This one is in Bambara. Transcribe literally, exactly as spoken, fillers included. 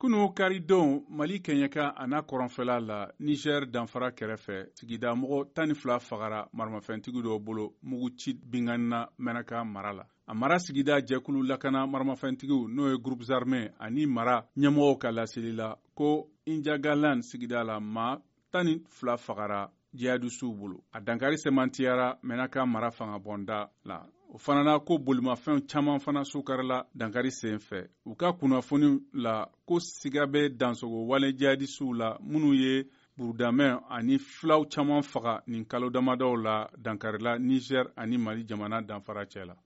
Kunu karidon Mali Kenyaka a n'a kɔrɔnfɛla la Niger danfara kɛrɛfɛ sigida mɔgɔ tan ni fila fagara maramafɛntigi dɔw bolo mugu ci binganina Menaka mara la. A mara sigida jɛkulu lakana maramafɛntigiw n'o ye groupe armé ani mara ɲɛmɔgɔw ka laseli la ko Injagalan sigida la maa tan ni fila fagara jihadisuw bolo. A dankari semantiyara Menaka mara fanga bɔnda la. O fana na ko bolimafɛnw caman fana sukarila dankari sen fɛ. U ka kunnafoni la ko siga bɛ dansogo wale jihadisuw la minnu ye burudamɛ ani filaw caman faga nin kalo damadaw la dankarila Niger ani Mali jamana danfara cɛ la.